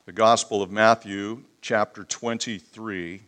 The Gospel of Matthew, chapter 23.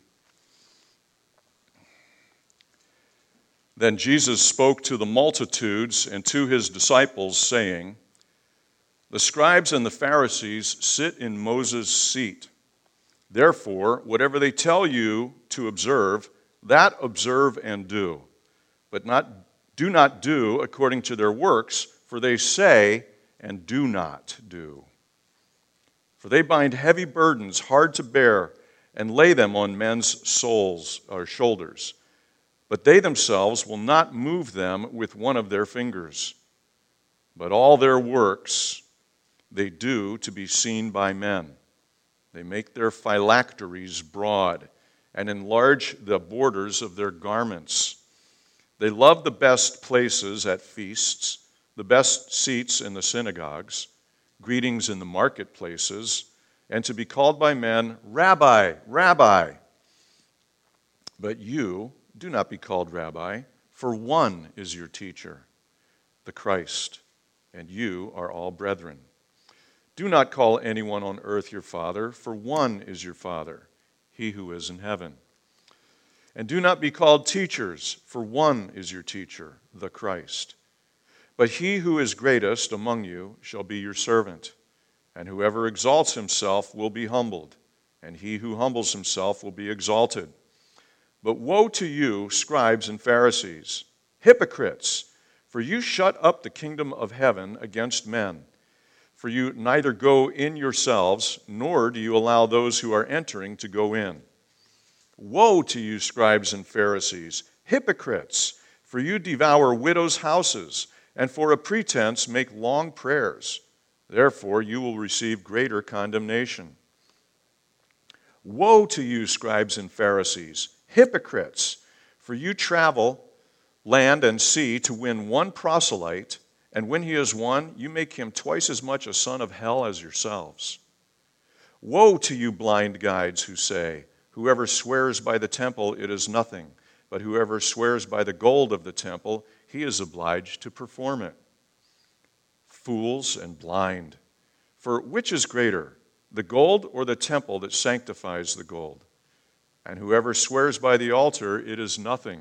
Then Jesus spoke to the multitudes and to his disciples, saying, "The scribes and the Pharisees sit in Moses' seat. Therefore, whatever they tell you to observe, that observe and do. But do not do according to their works, for they say and do not do. For they bind heavy burdens hard to bear and lay them on men's shoulders. But they themselves will not move them with one of their fingers. But all their works they do to be seen by men. They make their phylacteries broad and enlarge the borders of their garments. They love the best places at feasts, the best seats in the synagogues, greetings in the marketplaces, and to be called by men, Rabbi, Rabbi. But you do not be called Rabbi, for one is your teacher, the Christ, and you are all brethren. Do not call anyone on earth your father, for one is your Father, he who is in heaven. And do not be called teachers, for one is your teacher, the Christ. But he who is greatest among you shall be your servant. And whoever exalts himself will be humbled, and he who humbles himself will be exalted. But woe to you, scribes and Pharisees, hypocrites, for you shut up the kingdom of heaven against men. For you neither go in yourselves, nor do you allow those who are entering to go in. Woe to you, scribes and Pharisees, hypocrites, for you devour widows' houses, and for a pretense make long prayers. Therefore you will receive greater condemnation. Woe to you, scribes and Pharisees, hypocrites, for you travel land and sea to win one proselyte, and when he is won, you make him twice as much a son of hell as yourselves. Woe to you, blind guides, who say, whoever swears by the temple, it is nothing, but whoever swears by the gold of the temple, he is obliged to perform it. Fools and blind. For which is greater, the gold or the temple that sanctifies the gold? And whoever swears by the altar, it is nothing.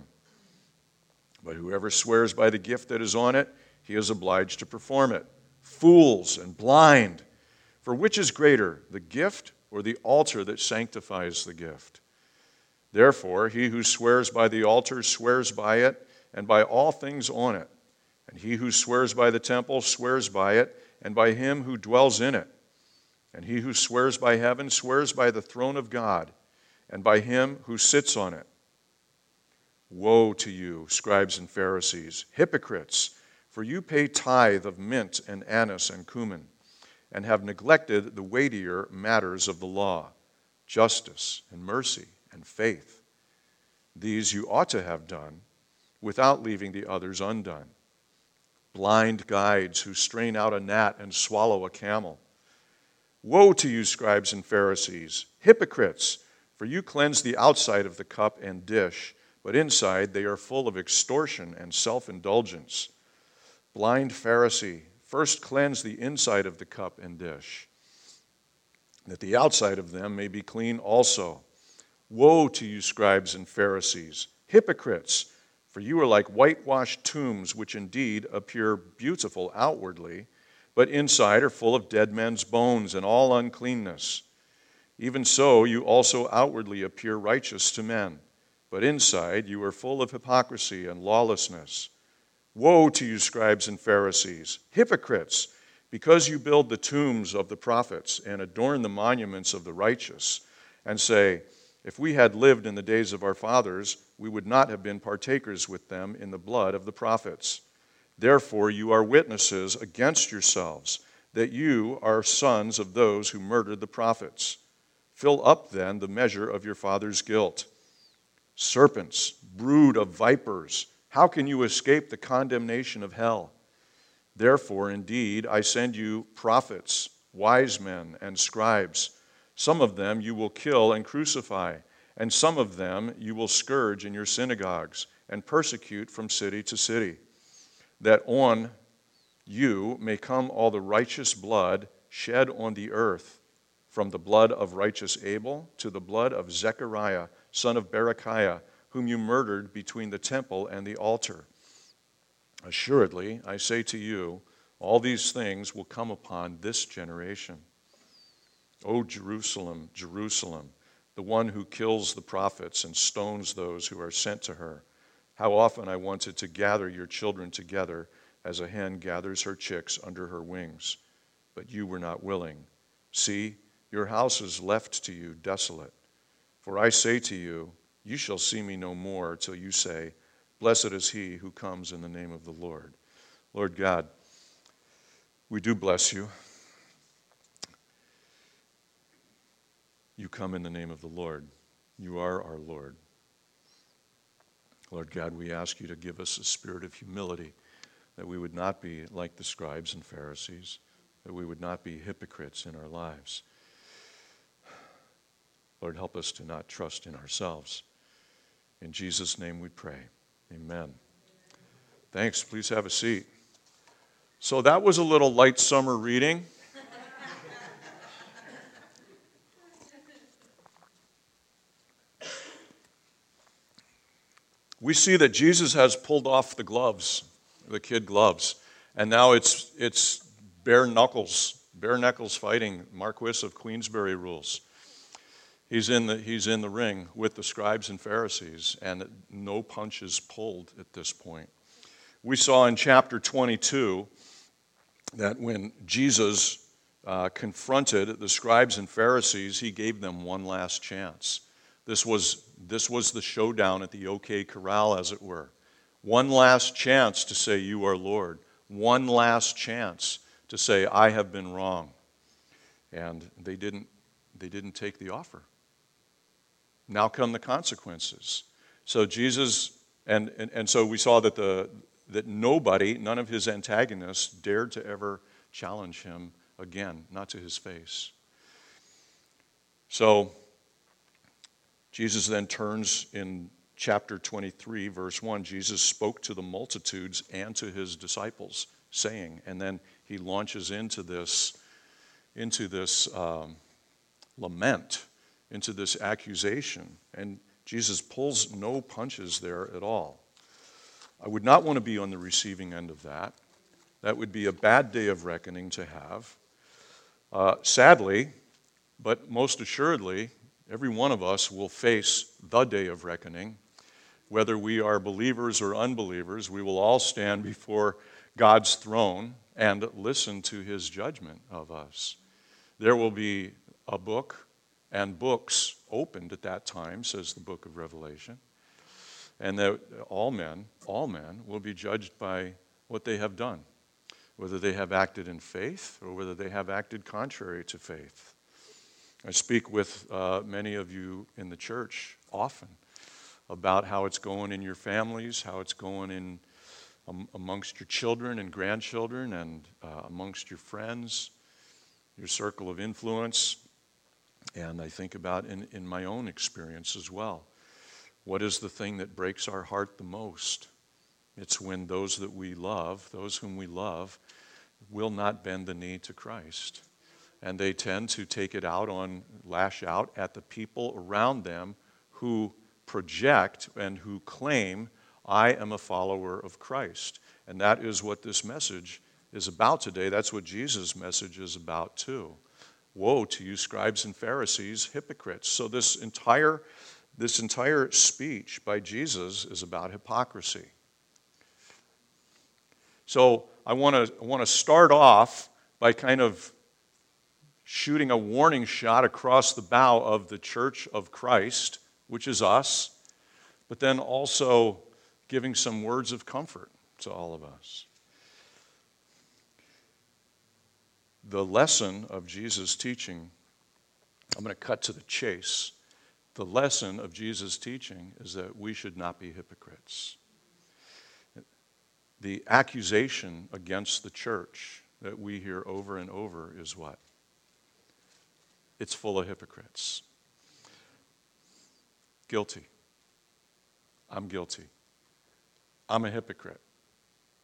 But whoever swears by the gift that is on it, he is obliged to perform it. Fools and blind. For which is greater, the gift or the altar that sanctifies the gift? Therefore, he who swears by the altar swears by it and by all things on it. And he who swears by the temple swears by it and by him who dwells in it. And he who swears by heaven swears by the throne of God and by him who sits on it. Woe to you, scribes and Pharisees, hypocrites, for you pay tithe of mint and anise and cumin, and have neglected the weightier matters of the law, justice and mercy and faith. These you ought to have done without leaving the others undone. Blind guides who strain out a gnat and swallow a camel. Woe to you, scribes and Pharisees, hypocrites, for you cleanse the outside of the cup and dish, but inside they are full of extortion and self-indulgence. Blind Pharisee, first cleanse the inside of the cup and dish, that the outside of them may be clean also. Woe to you, scribes and Pharisees, hypocrites, for you are like whitewashed tombs, which indeed appear beautiful outwardly, but inside are full of dead men's bones and all uncleanness. Even so, you also outwardly appear righteous to men, but inside you are full of hypocrisy and lawlessness. Woe to you, scribes and Pharisees, hypocrites, because you build the tombs of the prophets and adorn the monuments of the righteous, and say, if we had lived in the days of our fathers, we would not have been partakers with them in the blood of the prophets. Therefore you are witnesses against yourselves, that you are sons of those who murdered the prophets. Fill up then the measure of your father's guilt. Serpents, brood of vipers, how can you escape the condemnation of hell? Therefore, indeed, I send you prophets, wise men, and scribes. Some of them you will kill and crucify, and some of them you will scourge in your synagogues and persecute from city to city, that on you may come all the righteous blood shed on the earth, from the blood of righteous Abel to the blood of Zechariah, son of Berechiah, whom you murdered between the temple and the altar. Assuredly, I say to you, all these things will come upon this generation. O Jerusalem, Jerusalem, the one who kills the prophets and stones those who are sent to her. How often I wanted to gather your children together as a hen gathers her chicks under her wings, but you were not willing. See, your house is left to you desolate. For I say to you, you shall see me no more till you say, blessed is he who comes in the name of the Lord. Lord God, we do bless you. You come in the name of the Lord. You are our Lord. Lord God, we ask you to give us a spirit of humility, that we would not be like the scribes and Pharisees, that we would not be hypocrites in our lives. Lord, help us to not trust in ourselves. In Jesus' name we pray. Amen. Thanks. Please have a seat. So that was a little light summer reading. We see that Jesus has pulled off the gloves, the kid gloves, and now it's bare knuckles fighting. Marquis of Queensberry rules. He's in the ring with the scribes and Pharisees, and no punches pulled at this point. We saw in chapter 22 that when Jesus confronted the scribes and Pharisees, he gave them one last chance. This was the showdown at the OK Corral, as it were. One last chance to say, you are Lord. One last chance to say, I have been wrong. And they didn't take the offer. Now come the consequences. So Jesus, and so we saw that none of his antagonists dared to ever challenge him again, not to his face. So Jesus then turns in chapter 23, verse 1. Jesus spoke to the multitudes and to his disciples, saying, and then he launches into this lament, into this accusation. And Jesus pulls no punches there at all. I would not want to be on the receiving end of that. That would be a bad day of reckoning to have. Sadly, but most assuredly, every one of us will face the day of reckoning. Whether we are believers or unbelievers, we will all stand before God's throne and listen to his judgment of us. There will be a book and books opened at that time, says the book of Revelation, and that all men will be judged by what they have done, whether they have acted in faith or whether they have acted contrary to faith. I speak with many of you in the church often about how it's going in your families, how it's going amongst your children and grandchildren and amongst your friends, your circle of influence. And I think about in my own experience as well. What is the thing that breaks our heart the most? It's when those whom we love, will not bend the knee to Christ. And they tend to lash out at the people around them who project and who claim, I am a follower of Christ. And that is what this message is about today. That's what Jesus' message is about too. Woe to you, scribes and Pharisees, hypocrites. So this entire speech by Jesus is about hypocrisy. So I want to start off by kind of shooting a warning shot across the bow of the Church of Christ, which is us, but then also giving some words of comfort to all of us. The lesson of Jesus' teaching, I'm going to cut to the chase. The lesson of Jesus' teaching is that we should not be hypocrites. The accusation against the church that we hear over and over is what? It's full of hypocrites. Guilty. I'm guilty. I'm a hypocrite.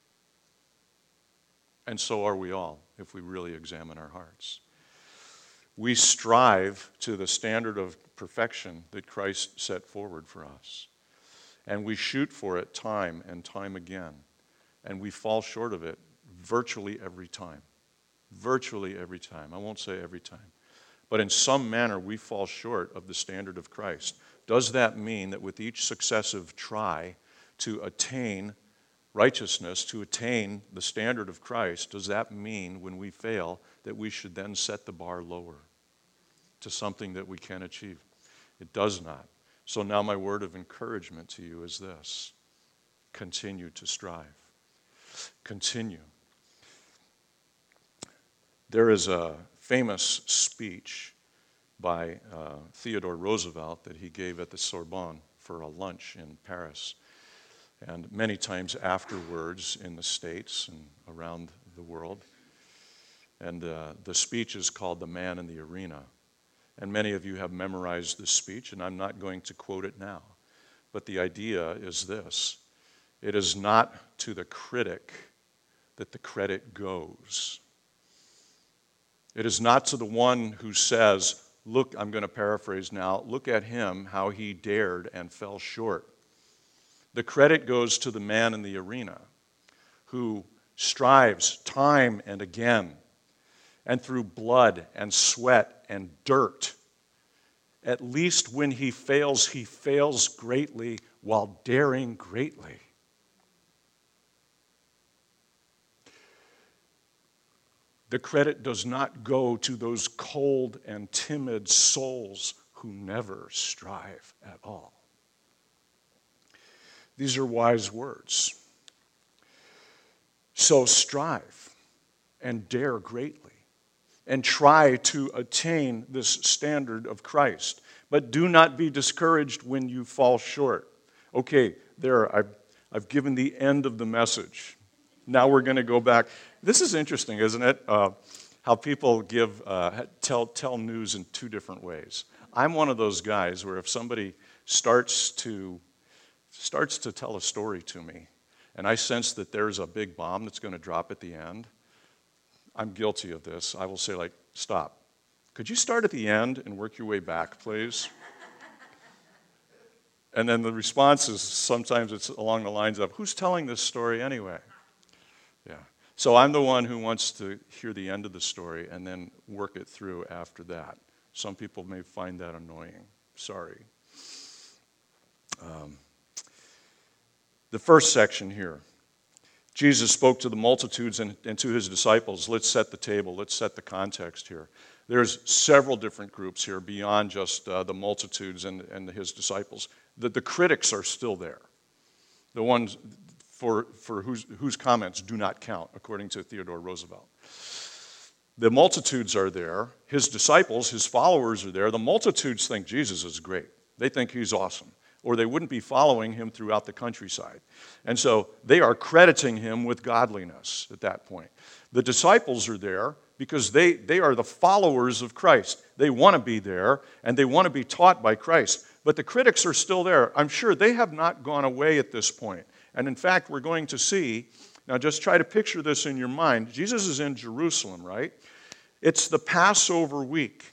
And so are we all, if we really examine our hearts. we strive to the standard of perfection that Christ set forward for us. And we shoot for it time and time again. And we fall short of it virtually every time. Virtually every time. I won't say every time. But in some manner, we fall short of the standard of Christ. Does that mean that with each successive try to attain righteousness, to attain the standard of Christ, does that mean when we fail that we should then set the bar lower to something that we can achieve? It does not. So now my word of encouragement to you is this: continue to strive. Continue. There is a famous speech by Theodore Roosevelt that he gave at the Sorbonne for a lunch in Paris. And many times afterwards in the States and around the world. And the speech is called The Man in the Arena. And many of you have memorized this speech, and I'm not going to quote it now. But the idea is this: it is not to the critic that the credit goes. It is not to the one who says, look, I'm going to paraphrase now, look at him, how he dared and fell short. The credit goes to the man in the arena who strives time and again, and through blood and sweat and dirt. At least when he fails greatly while daring greatly. The credit does not go to those cold and timid souls who never strive at all. These are wise words. So strive and dare greatly and try to attain this standard of Christ. But do not be discouraged when you fall short. Okay, I've given the end of the message. Now we're going to go back. This is interesting, isn't it? How people tell news in two different ways. I'm one of those guys where if somebody starts to tell a story to me, and I sense that there's a big bomb that's going to drop at the end, I'm guilty of this. I will say, like, stop. Could you start at the end and work your way back, please? And then the response is sometimes it's along the lines of, who's telling this story anyway? Yeah. So I'm the one who wants to hear the end of the story and then work it through after that. Some people may find that annoying. Sorry. The first section here. Jesus spoke to the multitudes and to his disciples. Let's set the table. Let's set the context here. There's several different groups here beyond just the multitudes and his disciples. The critics are still there. The ones for whose comments do not count, according to Theodore Roosevelt. The multitudes are there. His disciples, his followers are there. The multitudes think Jesus is great. They think he's awesome, or they wouldn't be following him throughout the countryside. And so they are crediting him with godliness at that point. The disciples are there because they are the followers of Christ. They want to be there, and they want to be taught by Christ. But the critics are still there. I'm sure they have not gone away at this point. And in fact, we're going to see, now just try to picture this in your mind. Jesus is in Jerusalem, right? It's the Passover week.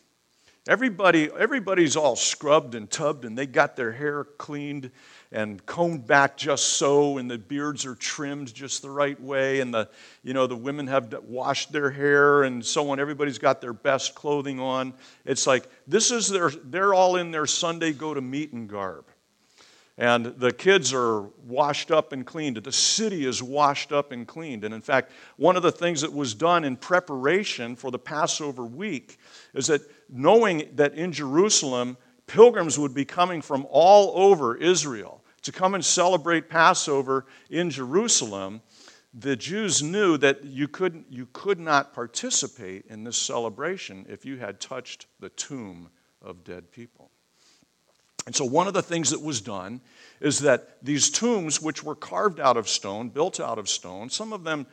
Everybody's all scrubbed and tubbed, and they got their hair cleaned and combed back just so, and the beards are trimmed just the right way, and the women have washed their hair and so on. Everybody's got their best clothing on. It's like they're all in their Sunday go-to-meeting garb. And the kids are washed up and cleaned. The city is washed up and cleaned. And in fact, one of the things that was done in preparation for the Passover week is that knowing that in Jerusalem, pilgrims would be coming from all over Israel to come and celebrate Passover in Jerusalem, the Jews knew that you could not participate in this celebration if you had touched the tomb of dead people. And so one of the things that was done is that these tombs, which were carved out of stone, built out of stone, some of them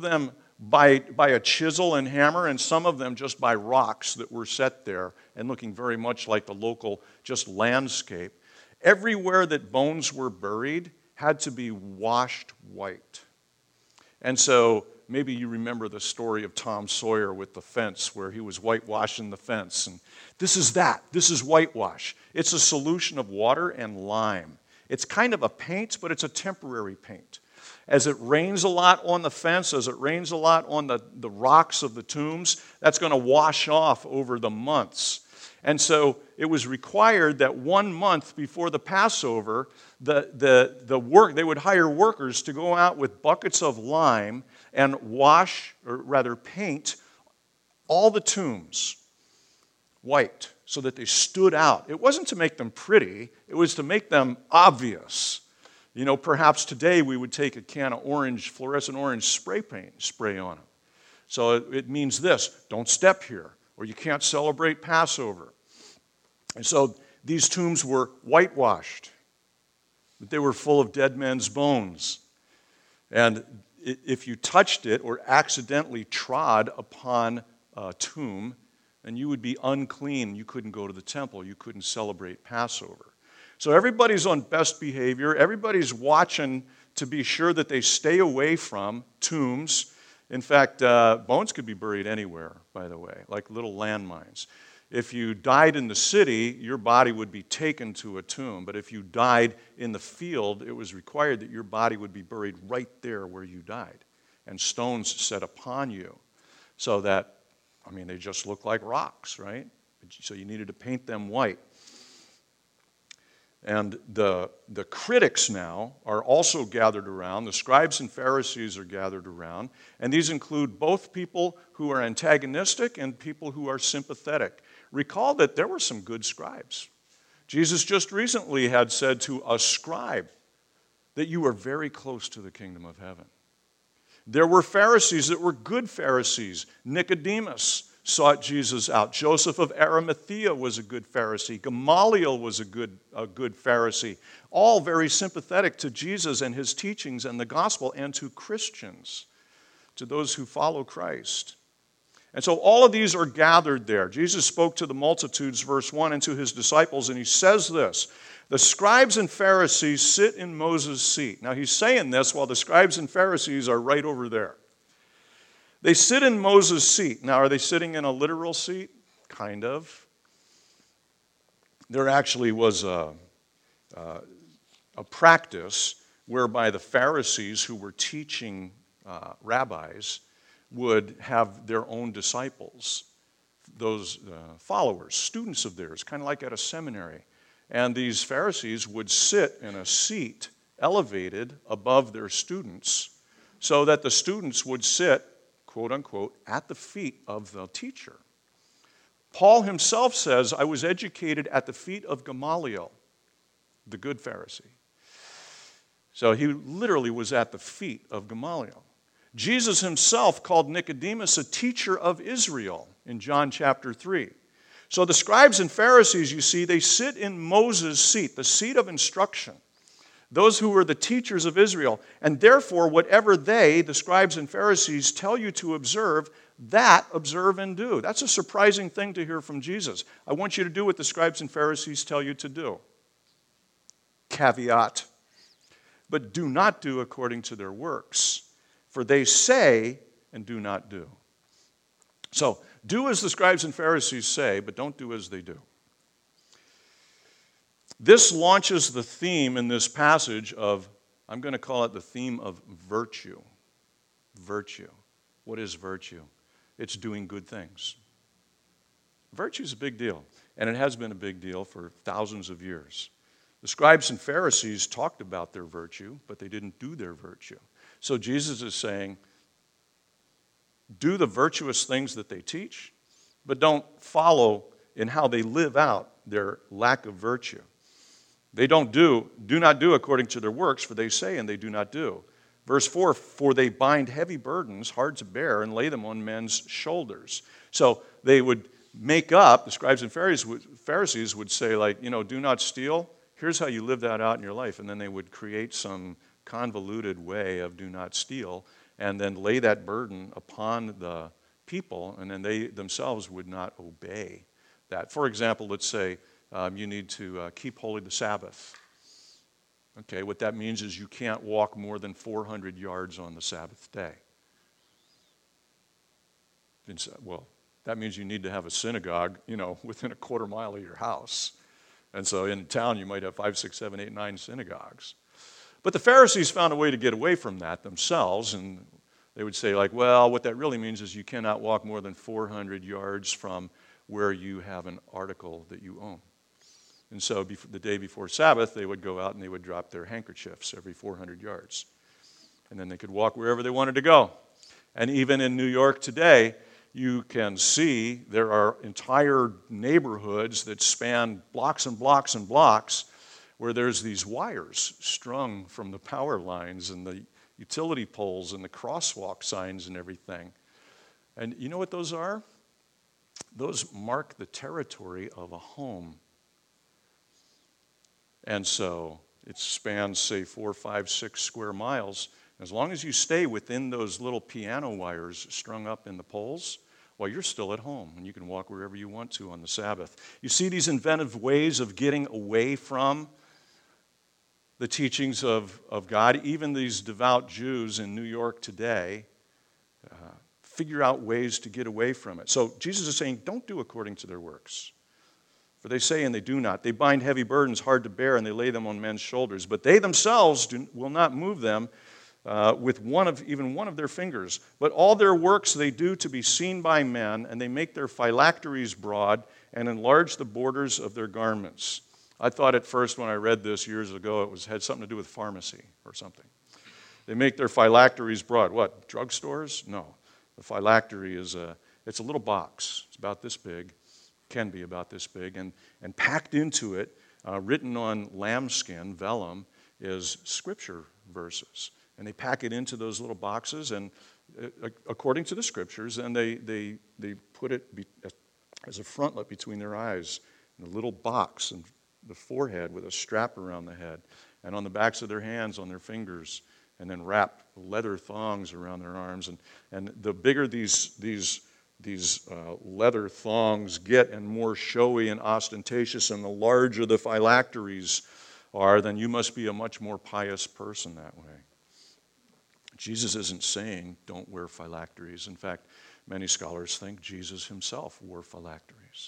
by a chisel and hammer, and some of them just by rocks that were set there and looking very much like the local just landscape, everywhere that bones were buried had to be washed white. And so maybe you remember the story of Tom Sawyer with the fence where he was whitewashing the fence. And this is that. This is whitewash. It's a solution of water and lime. It's kind of a paint, but it's a temporary paint. As it rains a lot on the fence, as it rains a lot on the rocks of the tombs, that's going to wash off over the months. And so it was required that 1 month before the Passover, they would hire workers to go out with buckets of lime and wash, or rather paint, all the tombs white so that they stood out. It wasn't to make them pretty, it was to make them obvious. You know, perhaps today we would take a can of fluorescent orange spray paint, spray on them. So it means this: don't step here, or you can't celebrate Passover. And so these tombs were whitewashed, but they were full of dead men's bones. And if you touched it or accidentally trod upon a tomb, then you would be unclean. You couldn't go to the temple. You couldn't celebrate Passover. So everybody's on best behavior. Everybody's watching to be sure that they stay away from tombs. In fact, bones could be buried anywhere, by the way, like little landmines. If you died in the city, your body would be taken to a tomb. But if you died in the field, it was required that your body would be buried right there where you died, and stones set upon you. So that, I mean, they just look like rocks, right? So you needed to paint them white. And the critics now are also gathered around. The scribes and Pharisees are gathered around. And these include both people who are antagonistic and people who are sympathetic. Recall that there were some good scribes. Jesus just recently had said to a scribe that you are very close to the kingdom of heaven. There were Pharisees that were good Pharisees. Nicodemus sought Jesus out. Joseph of Arimathea was a good Pharisee. Gamaliel was a good Pharisee. All very sympathetic to Jesus and his teachings and the gospel, and to Christians, to those who follow Christ. And so all of these are gathered there. Jesus spoke to the multitudes, verse 1, and to his disciples, and he says this: the scribes and Pharisees sit in Moses' seat. Now he's saying this while the scribes and Pharisees are right over there. They sit in Moses' seat. Now, are they sitting in a literal seat? Kind of. There actually was a practice whereby the Pharisees who were teaching rabbis would have their own disciples, those followers, students of theirs, kind of like at a seminary. And these Pharisees would sit in a seat elevated above their students so that the students would sit, quote unquote, at the feet of the teacher. Paul himself says, I was educated at the feet of Gamaliel, the good Pharisee. So he literally was at the feet of Gamaliel. Jesus himself called Nicodemus a teacher of Israel in John chapter 3. So the scribes and Pharisees, you see, they sit in Moses' seat, the seat of instruction. Those who were the teachers of Israel. And therefore, whatever they, the scribes and Pharisees, tell you to observe, that observe and do. That's a surprising thing to hear from Jesus. I want you to do what the scribes and Pharisees tell you to do. Caveat. But do not do according to their works, for they say and do not do. So, do as the scribes and Pharisees say, but don't do as they do. This launches the theme in this passage of, I'm going to call it the theme of virtue. Virtue. What is virtue? It's doing good things. Virtue is a big deal, and it has been a big deal for thousands of years. The scribes and Pharisees talked about their virtue, but they didn't do their virtue. So Jesus is saying, do the virtuous things that they teach, but don't follow in how they live out their lack of virtue. They do not do according to their works, for they say and they do not do. Verse 4, for they bind heavy burdens, hard to bear, and lay them on men's shoulders. So they would make up, the scribes and Pharisees would say, like, do not steal. Here's how you live that out in your life. And then they would create some convoluted way of do not steal, and then lay that burden upon the people, and then they themselves would not obey that. For example, let's say you need to keep holy the Sabbath. Okay, what that means is you can't walk more than 400 yards on the Sabbath day. Well, that means you need to have a synagogue, within a quarter mile of your house. And so in town, you might have 5, 6, 7, 8, 9 synagogues. But the Pharisees found a way to get away from that themselves, and they would say, well, what that really means is you cannot walk more than 400 yards from where you have an article that you own. And so the day before Sabbath, they would go out and they would drop their handkerchiefs every 400 yards. And then they could walk wherever they wanted to go. And even in New York today, you can see there are entire neighborhoods that span blocks and blocks and blocks where there's these wires strung from the power lines and the utility poles and the crosswalk signs and everything. And you know what those are? Those mark the territory of a home. And so it spans, say, 4, 5, 6 square miles. As long as you stay within those little piano wires strung up in the poles, well, you're still at home, and you can walk wherever you want to on the Sabbath. You see these inventive ways of getting away from the teachings of God. Even these devout Jews in New York today figure out ways to get away from it. So Jesus is saying, don't do according to their works. For they say and they do not. They bind heavy burdens hard to bear, and they lay them on men's shoulders. But they themselves will not move them with even one of their fingers. But all their works they do to be seen by men, and they make their phylacteries broad and enlarge the borders of their garments. I thought at first when I read this years ago it had something to do with pharmacy or something. They make their phylacteries broad. What, drugstores? No. The phylactery it's a little box. It's about this big, can be about this big, and packed into it, written on lambskin, vellum, is scripture verses. And they pack it into those little boxes, and according to the scriptures, and they put it as a frontlet between their eyes, in a little box, and the forehead with a strap around the head, and on the backs of their hands, on their fingers, and then wrap leather thongs around their arms. And the bigger these leather thongs get and more showy and ostentatious, and the larger the phylacteries are, then you must be a much more pious person that way. Jesus isn't saying don't wear phylacteries. In fact, many scholars think Jesus himself wore phylacteries.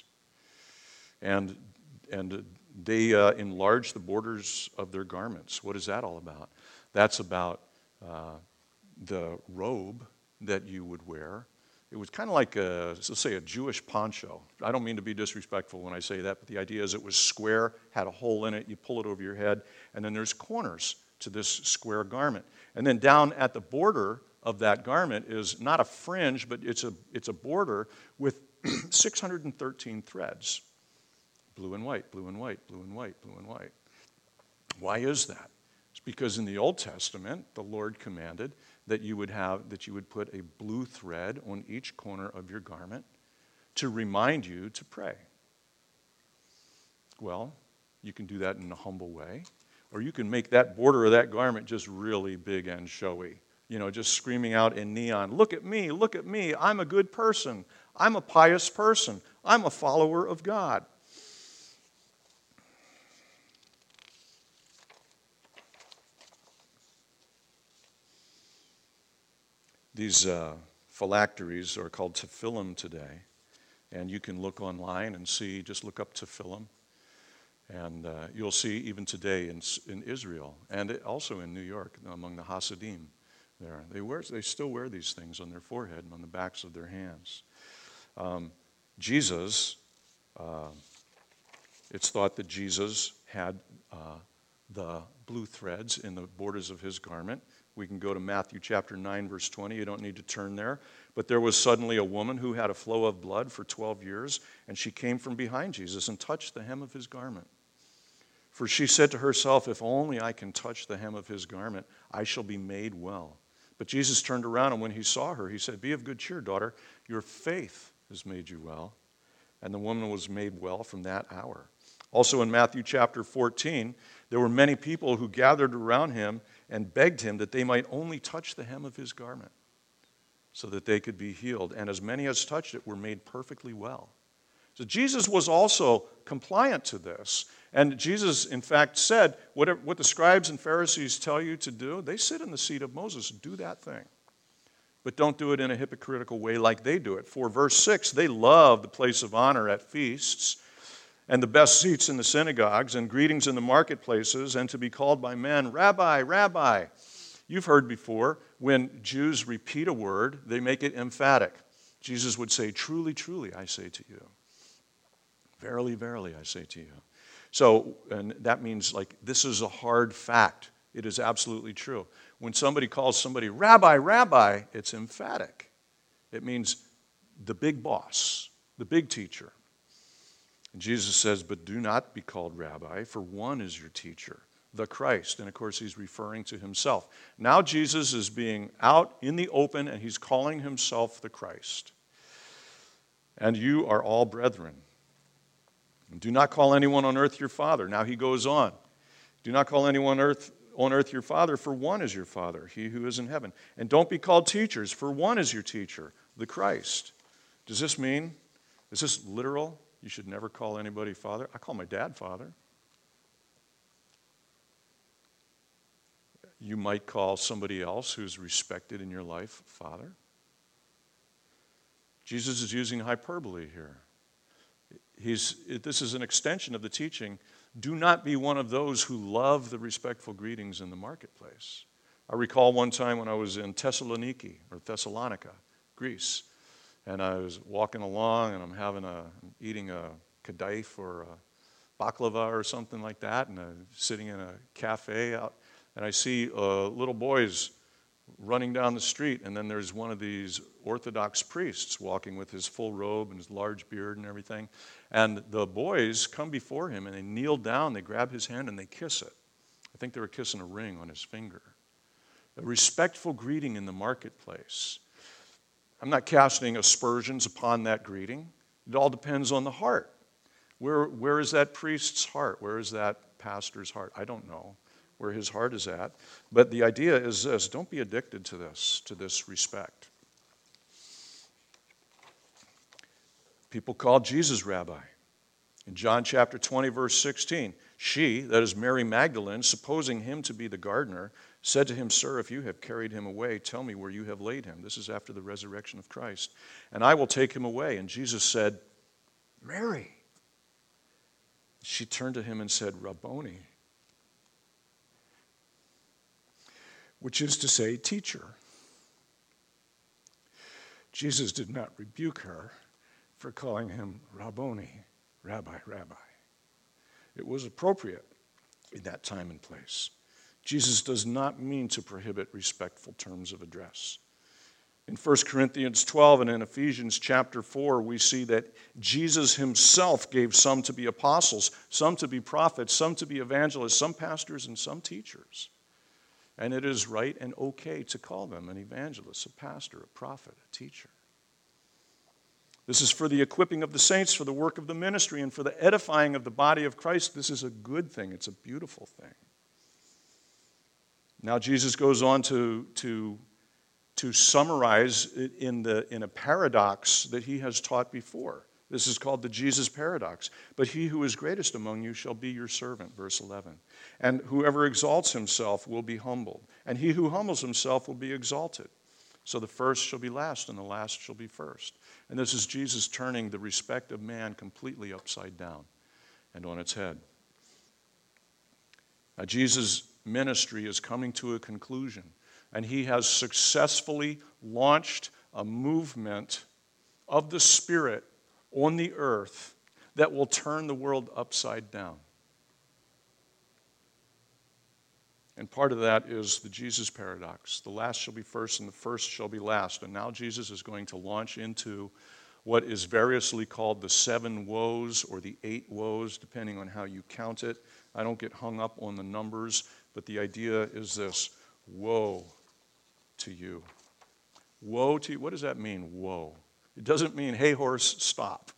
And they enlarge the borders of their garments. What is that all about? That's about the robe that you would wear. It was kind of like, let's say, a Jewish poncho. I don't mean to be disrespectful when I say that, but the idea is it was square, had a hole in it, you pull it over your head, and then there's corners to this square garment. And then down at the border of that garment is not a fringe, but it's a border with 613 threads. Blue and white, blue and white, blue and white, blue and white. Why is that? It's because in the Old Testament, the Lord commanded that you would put a blue thread on each corner of your garment to remind you to pray. Well, you can do that in a humble way, or you can make that border of that garment just really big and showy. Just screaming out in neon, look at me, I'm a good person, I'm a pious person, I'm a follower of God. These phylacteries are called tefillin today, and you can look online and see, just look up tefillin, and you'll see even today in Israel, and also in New York, among the Hasidim there. They still wear these things on their forehead and on the backs of their hands. Jesus, it's thought that Jesus had the blue threads in the borders of his garment. We can go to Matthew chapter 9, verse 20. You don't need to turn there. But there was suddenly a woman who had a flow of blood for 12 years, and she came from behind Jesus and touched the hem of his garment. For she said to herself, if only I can touch the hem of his garment, I shall be made well. But Jesus turned around, and when he saw her, he said, be of good cheer, daughter. Your faith has made you well. And the woman was made well from that hour. Also in Matthew chapter 14, there were many people who gathered around him and begged him that they might only touch the hem of his garment so that they could be healed. And as many as touched it were made perfectly well. So Jesus was also compliant to this. And Jesus, in fact, said, what the scribes and Pharisees tell you to do, they sit in the seat of Moses. Do that thing. but don't do it in a hypocritical way like they do it. For verse 6, they love the place of honor at feasts and the best seats in the synagogues and greetings in the marketplaces and to be called by men, Rabbi, Rabbi. You've heard before, when Jews repeat a word, they make it emphatic. Jesus would say, truly, truly, I say to you. Verily, verily, I say to you. So, and that means like this is a hard fact. It is absolutely true. When somebody calls somebody Rabbi, Rabbi, it's emphatic. It means the big boss, the big teacher. And Jesus says, but do not be called Rabbi, for one is your teacher, the Christ. And of course, he's referring to himself. Now Jesus is being out in the open, and he's calling himself the Christ. And you are all brethren. And do not call anyone on earth your father. Now he goes on. Do not call anyone on earth your father, for one is your father, he who is in heaven. And don't be called teachers, for one is your teacher, the Christ. Does this mean, is this literal? You should never call anybody father? I call my dad father. You might call somebody else who's respected in your life father. Jesus is using hyperbole here. This is an extension of the teaching. Do not be one of those who love the respectful greetings in the marketplace. I recall one time when I was in Thessalonica, Greece, and I was walking along and I'm eating a kadayif or a baklava or something like that, and I'm sitting in a cafe out, and I see little boys running down the street, and then there's one of these Orthodox priests walking with his full robe and his large beard and everything. And the boys come before him, and they kneel down, they grab his hand, and they kiss it. I think they were kissing a ring on his finger. A respectful greeting in the marketplace. I'm not casting aspersions upon that greeting. It all depends on the heart. Where is that priest's heart? Where is that pastor's heart? I don't know where his heart is at. But the idea is this: don't be addicted to this respect. People called Jesus Rabbi. In John chapter 20, verse 16, she, that is Mary Magdalene, supposing him to be the gardener, said to him, Sir, if you have carried him away, tell me where you have laid him. This is after the resurrection of Christ. And I will take him away. And Jesus said, Mary. She turned to him and said, Rabboni, which is to say, teacher. Jesus did not rebuke her for calling him Rabboni, Rabbi, Rabbi. It was appropriate in that time and place. Jesus does not mean to prohibit respectful terms of address. In 1 Corinthians 12 and in Ephesians chapter 4, we see that Jesus himself gave some to be apostles, some to be prophets, some to be evangelists, some pastors, and some teachers. And it is right and okay to call them an evangelist, a pastor, a prophet, a teacher. This is for the equipping of the saints, for the work of the ministry, and for the edifying of the body of Christ. This is a good thing. It's a beautiful thing. Now Jesus goes on to summarize it in a paradox that he has taught before. This is called the Jesus paradox. But he who is greatest among you shall be your servant, verse 11. And whoever exalts himself will be humbled, and he who humbles himself will be exalted. So the first shall be last, and the last shall be first. And this is Jesus turning the respect of man completely upside down and on its head. Now, Jesus' ministry is coming to a conclusion, and he has successfully launched a movement of the Spirit on the earth that will turn the world upside down. And part of that is the Jesus paradox. The last shall be first and the first shall be last. And now Jesus is going to launch into what is variously called the 7 woes or the 8 woes, depending on how you count it. I don't get hung up on the numbers, but the idea is this: woe to you. Woe to you. What does that mean, woe? It doesn't mean, hey, horse, stop.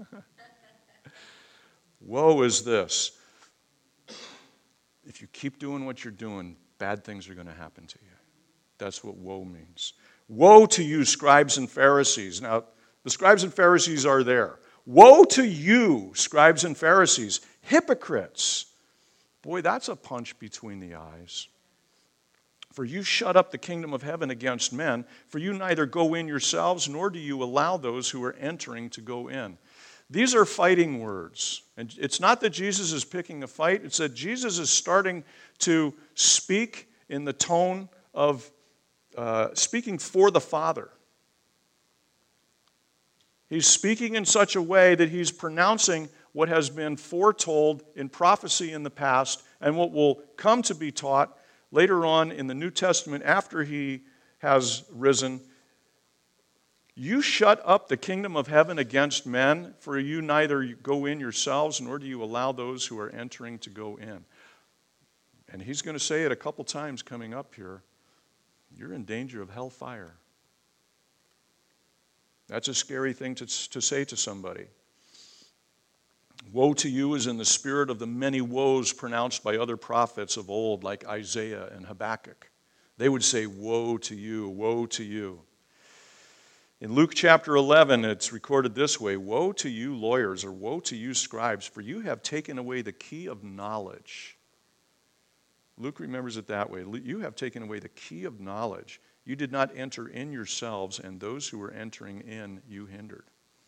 Woe is this: if you keep doing what you're doing, bad things are going to happen to you. That's what woe means. Woe to you, scribes and Pharisees. Now, the scribes and Pharisees are there. Woe to you, scribes and Pharisees, hypocrites. Boy, that's a punch between the eyes. For you shut up the kingdom of heaven against men, for you neither go in yourselves, nor do you allow those who are entering to go in. These are fighting words. And it's not that Jesus is picking a fight, it's that Jesus is starting to speak in the tone of speaking for the Father. He's speaking in such a way that he's pronouncing what has been foretold in prophecy in the past and what will come to be taught later on in the New Testament after he has risen. You shut up the kingdom of heaven against men, for you neither go in yourselves, nor do you allow those who are entering to go in. And he's going to say it a couple times coming up here. You're in danger of hellfire. That's a scary thing to say to somebody. Woe to you is in the spirit of the many woes pronounced by other prophets of old, like Isaiah and Habakkuk. They would say, woe to you, woe to you. In Luke chapter 11, it's recorded this way, woe to you lawyers, or woe to you scribes, for you have taken away the key of knowledge. Luke remembers it that way. You have taken away the key of knowledge. You did not enter in yourselves, and those who were entering in you hindered.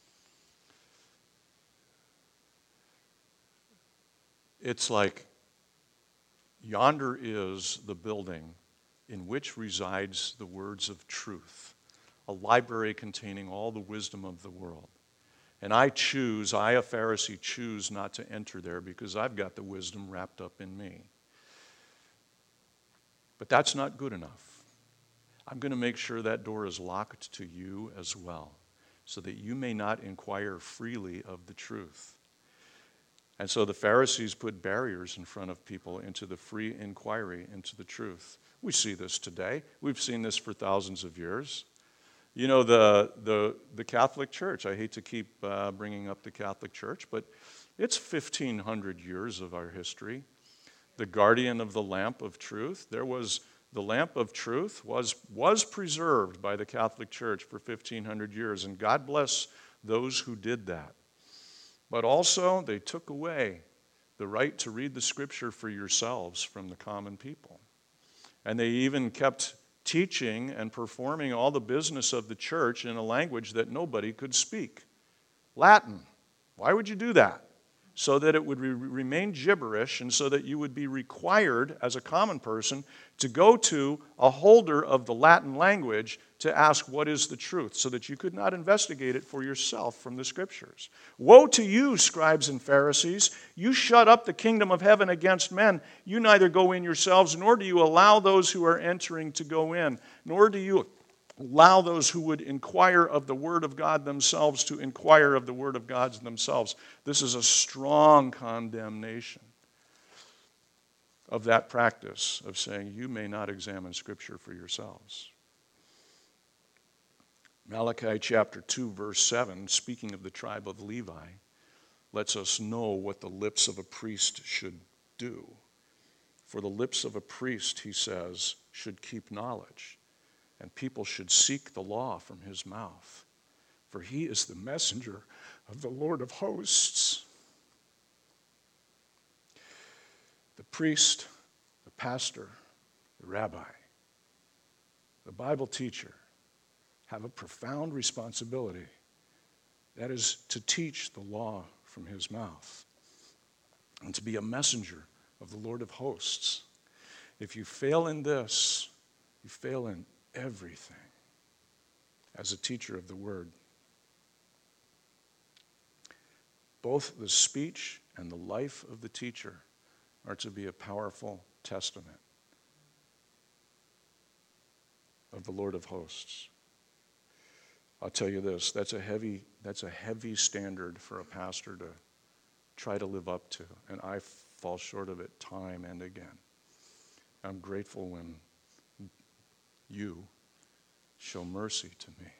It's like, yonder is the building in which resides the words of truth, a library containing all the wisdom of the world. And I, a Pharisee, choose not to enter there because I've got the wisdom wrapped up in me. But that's not good enough. I'm going to make sure that door is locked to you as well, so that you may not inquire freely of the truth. And so the Pharisees put barriers in front of people into the free inquiry into the truth. We see this today. We've seen this for thousands of years. You know, the Catholic Church, I hate to keep bringing up the Catholic Church, but it's 1,500 years of our history. The guardian of the lamp of truth, the lamp of truth was preserved by the Catholic Church for 1,500 years, and God bless those who did that. But also, they took away the right to read the Scripture for yourselves from the common people. And they even kept teaching and performing all the business of the church in a language that nobody could speak. Latin. Why would you do that? So that it would remain gibberish, and so that you would be required as a common person to go to a holder of the Latin language to ask what is the truth, so that you could not investigate it for yourself from the Scriptures. Woe to you, scribes and Pharisees! You shut up the kingdom of heaven against men. You neither go in yourselves, nor do you allow those who are entering to go in, nor do you allow those who would inquire of the Word of God themselves to inquire of the Word of God themselves. This is a strong condemnation of that practice of saying, you may not examine Scripture for yourselves. Malachi chapter 2, verse 7, speaking of the tribe of Levi, lets us know what the lips of a priest should do. For the lips of a priest, he says, should keep knowledge, and people should seek the law from his mouth. For he is the messenger of the Lord of hosts. The priest, the pastor, the rabbi, the Bible teacher have a profound responsibility. That is to teach the law from his mouth and to be a messenger of the Lord of hosts. If you fail in this, you fail in everything as a teacher of the Word. Both the speech and the life of the teacher are to be a powerful testament of the Lord of hosts. I'll tell you this, that's a heavy standard for a pastor to try to live up to, and I fall short of it time and again. I'm grateful when you show mercy to me.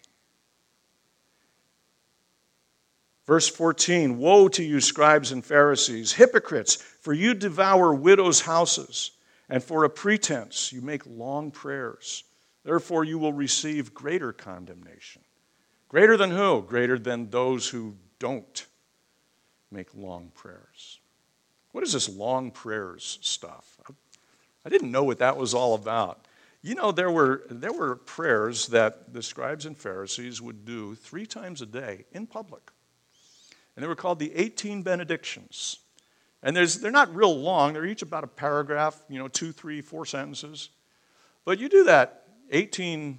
Verse 14, woe to you, scribes and Pharisees, hypocrites, for you devour widows' houses, and for a pretense you make long prayers. Therefore you will receive greater condemnation. Greater than who? Greater than those who don't make long prayers. What is this long prayers stuff? I didn't know what that was all about. You know, there were prayers that the scribes and Pharisees would do 3 times a day in public. And they were called the 18 benedictions. And they're not real long. They're each about a paragraph, 2, 3, 4 sentences. But you do that 18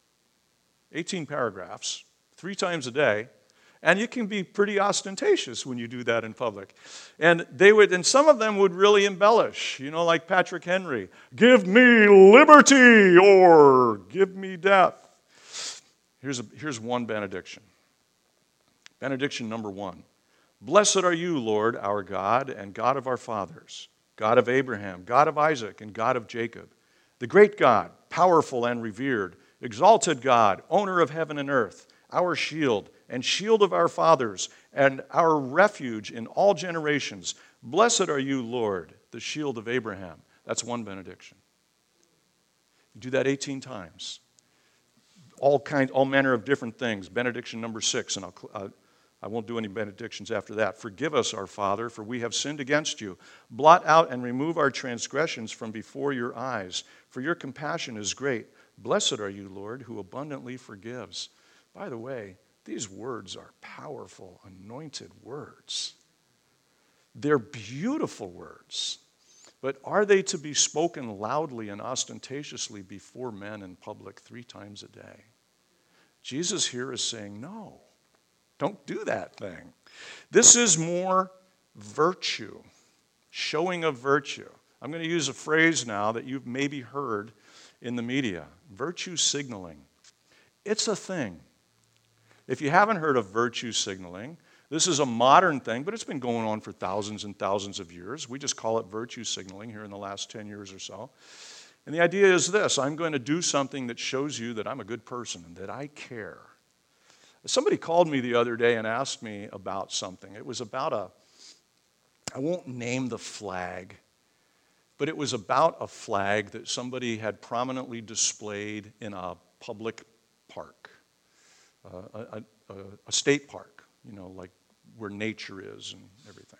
paragraphs 3 times a day, and you can be pretty ostentatious when you do that in public. And some of them would really embellish, like Patrick Henry, give me liberty or give me death. Here's one benediction. Benediction number 1. Blessed are you, Lord, our God and God of our fathers, God of Abraham, God of Isaac, and God of Jacob, the great God, powerful and revered, exalted God, owner of heaven and earth, our shield and shield of our fathers, and our refuge in all generations. Blessed are you, Lord, the shield of Abraham. That's one benediction. You do that 18 times. All manner of different things. Benediction number 6, and I won't do any benedictions after that. Forgive us, our Father, for we have sinned against you. Blot out and remove our transgressions from before your eyes, for your compassion is great. Blessed are you, Lord, who abundantly forgives. By the way, these words are powerful, anointed words. They're beautiful words. But are they to be spoken loudly and ostentatiously before men in public 3 times a day? Jesus here is saying, no, don't do that thing. This is more virtue, showing of virtue. I'm going to use a phrase now that you've maybe heard in the media, virtue signaling. It's a thing. If you haven't heard of virtue signaling, this is a modern thing, but it's been going on for thousands and thousands of years. We just call it virtue signaling here in the last 10 years or so. And the idea is this: I'm going to do something that shows you that I'm a good person and that I care. Somebody called me the other day and asked me about something. It was about I won't name the flag, but it was about a flag that somebody had prominently displayed in a public park, a state park, like where nature is and everything.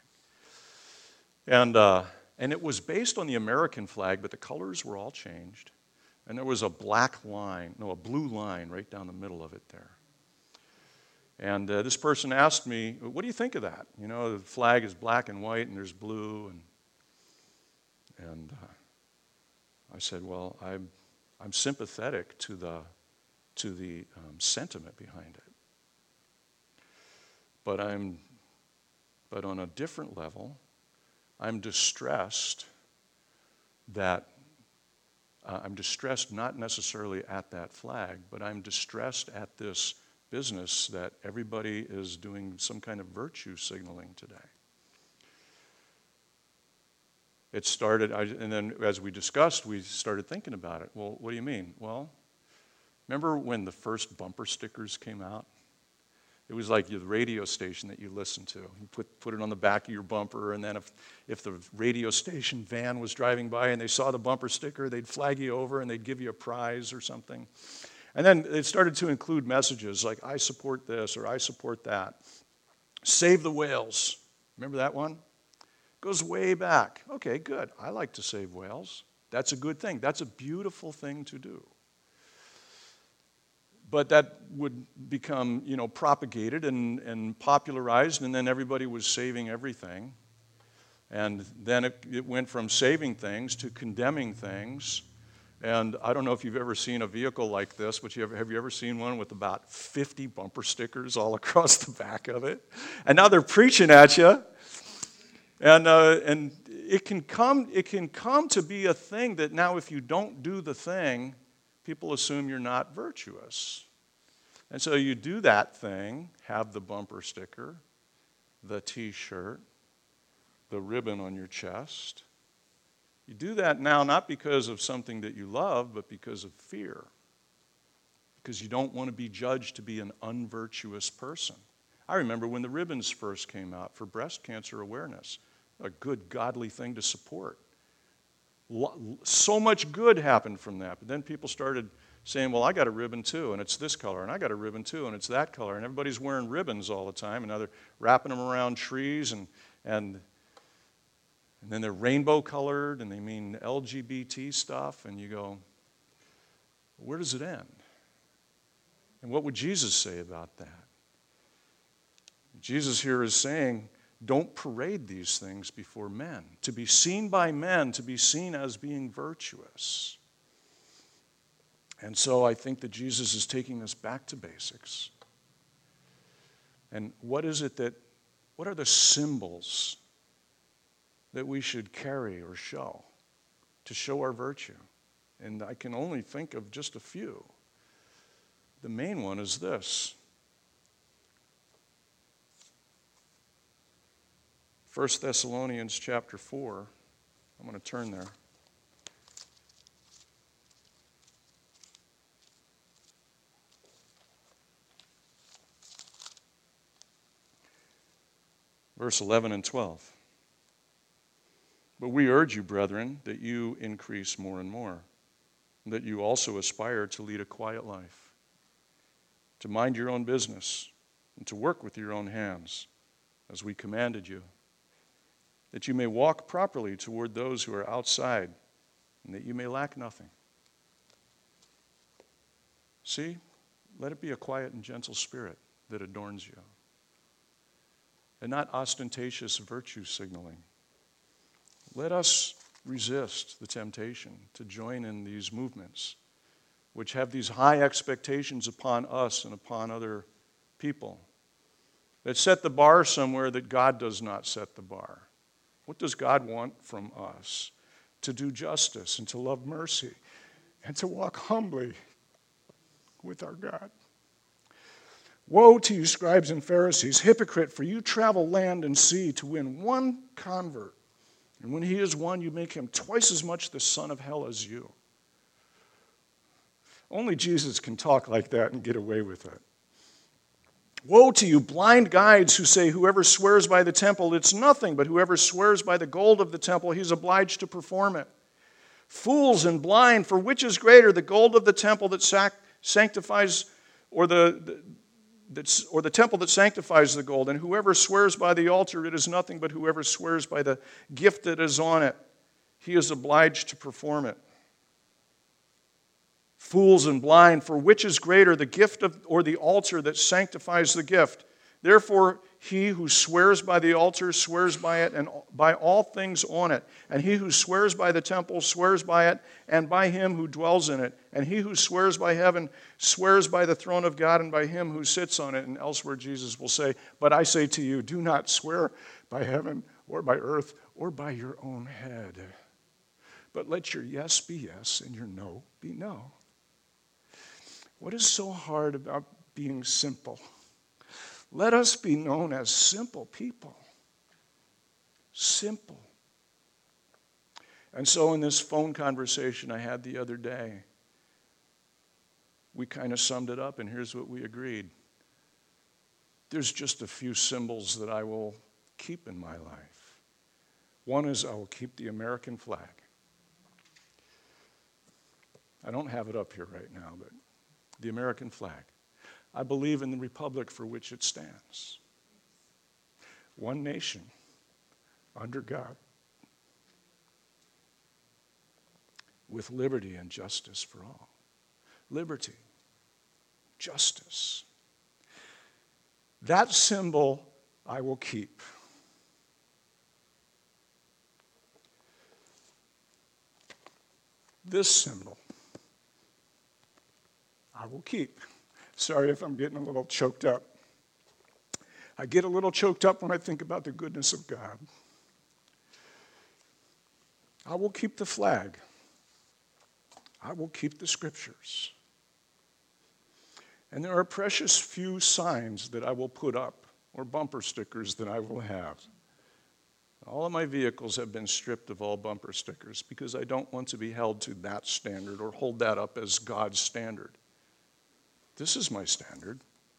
And it was based on the American flag, but the colors were all changed. And there was a blue line right down the middle of it there. And this person asked me, what do you think of that? The flag is black and white and there's blue. And I said, well, I'm sympathetic to the sentiment behind it. But on a different level, I'm distressed that I'm distressed not necessarily at that flag, but I'm distressed at this business that everybody is doing some kind of virtue signaling today. It started, and then as we discussed, we started thinking about it. Well, what do you mean? Well, remember when the first bumper stickers came out? It was like the radio station that you listened to. You put it on the back of your bumper, and then if the radio station van was driving by and they saw the bumper sticker, they'd flag you over and they'd give you a prize or something. And then it started to include messages like, I support this or I support that. Save the whales. Remember that one? Goes way back. Okay, good. I like to save whales. That's a good thing. That's a beautiful thing to do. But that would become, propagated and popularized, and then everybody was saving everything. And then it went from saving things to condemning things. And I don't know if you've ever seen a vehicle like this, but have you ever seen one with about 50 bumper stickers all across the back of it? And now they're preaching at you. And it can come to be a thing that now if you don't do the thing, people assume you're not virtuous. And so you do that thing, have the bumper sticker, the T-shirt, the ribbon on your chest. You do that now not because of something that you love, but because of fear. Because you don't want to be judged to be an unvirtuous person. I remember when the ribbons first came out for breast cancer awareness, a good, godly thing to support. So much good happened from that. But then people started saying, well, I got a ribbon too, and it's this color, and I got a ribbon too, and it's that color. And everybody's wearing ribbons all the time, and now they're wrapping them around trees, and then they're rainbow colored, and they mean LGBT stuff, and you go, Where does it end? And what would Jesus say about that? Jesus here is saying, don't parade these things before men. To be seen by men, to be seen as being virtuous. And so I think that Jesus is taking us back to basics. And what are the symbols that we should carry or show to show our virtue? And I can only think of just a few. The main one is this. 1 Thessalonians chapter 4. I'm going to turn there. Verse 11 and 12. But we urge you, brethren, that you increase more and more, and that you also aspire to lead a quiet life, to mind your own business, and to work with your own hands, as we commanded you, that you may walk properly toward those who are outside, and that you may lack nothing. See, let it be a quiet and gentle spirit that adorns you, and not ostentatious virtue signaling. Let us resist the temptation to join in these movements, which have these high expectations upon us and upon other people, that set the bar somewhere that God does not set the bar. What does God want from us? To do justice and to love mercy and to walk humbly with our God. Woe to you, scribes and Pharisees, hypocrite, for you travel land and sea to win one convert. And when he is won, you make him twice as much the son of hell as you. Only Jesus can talk like that and get away with it. Woe to you, blind guides, who say, whoever swears by the temple, it's nothing, but whoever swears by the gold of the temple, he's obliged to perform it. Fools and blind, for which is greater, the gold of the temple that sanctifies, or the temple that sanctifies the gold? And whoever swears by the altar, it is nothing, but whoever swears by the gift that is on it, he is obliged to perform it. Fools and blind, for which is greater, the gift of, or the altar that sanctifies the gift? Therefore, he who swears by the altar swears by it and by all things on it. And he who swears by the temple swears by it and by him who dwells in it. And he who swears by heaven swears by the throne of God and by him who sits on it. And elsewhere Jesus will say, but I say to you, do not swear by heaven or by earth or by your own head. But let your yes be yes and your no be no. What is so hard about being simple? Let us be known as simple people. Simple. And so in this phone conversation I had the other day, we kind of summed it up, and here's what we agreed. There's just a few symbols that I will keep in my life. One is I will keep the American flag. I don't have it up here right now, but the American flag. I believe in the republic for which it stands. One nation, under God, with liberty and justice for all. Liberty, justice. That symbol I will keep. This symbol I will keep. Sorry if I'm getting a little choked up. I get a little choked up when I think about the goodness of God. I will keep the flag. I will keep the scriptures. And there are precious few signs that I will put up, or bumper stickers that I will have. All of my vehicles have been stripped of all bumper stickers because I don't want to be held to that standard or hold that up as God's standard. This is my standard.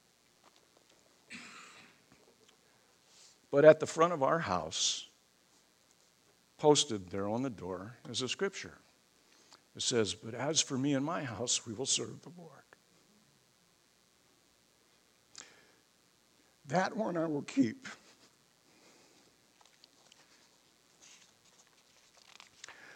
But at the front of our house, posted there on the door, is a scripture. It says, but as for me and my house, we will serve the Lord. That one I will keep.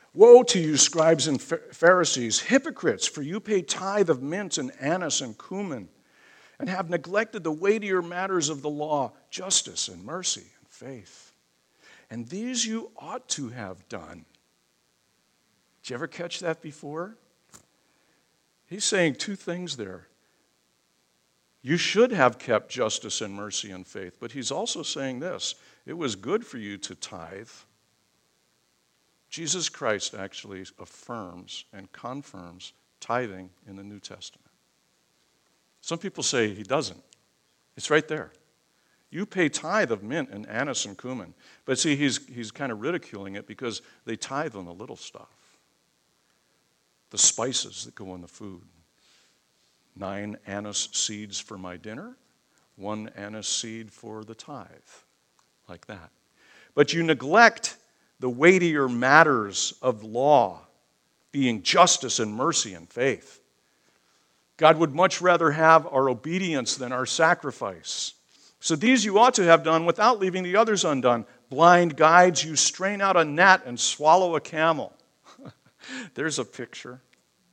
Woe to you, scribes and Pharisees, hypocrites, for you pay tithe of mint and anise and cumin, and have neglected the weightier matters of the law, justice and mercy and faith. And these you ought to have done. Did you ever catch that before? He's saying two things there. You should have kept justice and mercy and faith, but he's also saying this. It was good for you to tithe. Jesus Christ actually affirms and confirms tithing in the New Testament. Some people say he doesn't. It's right there. You pay tithe of mint and anise and cumin. But see, he's kind of ridiculing it because they tithe on the little stuff. The spices that go in the food. 9 anise seeds for my dinner, 1 anise seed for the tithe. Like that. But you neglect the weightier matters of law, being justice and mercy and faith. God would much rather have our obedience than our sacrifice. So these you ought to have done without leaving the others undone. Blind guides, you strain out a gnat and swallow a camel. There's a picture.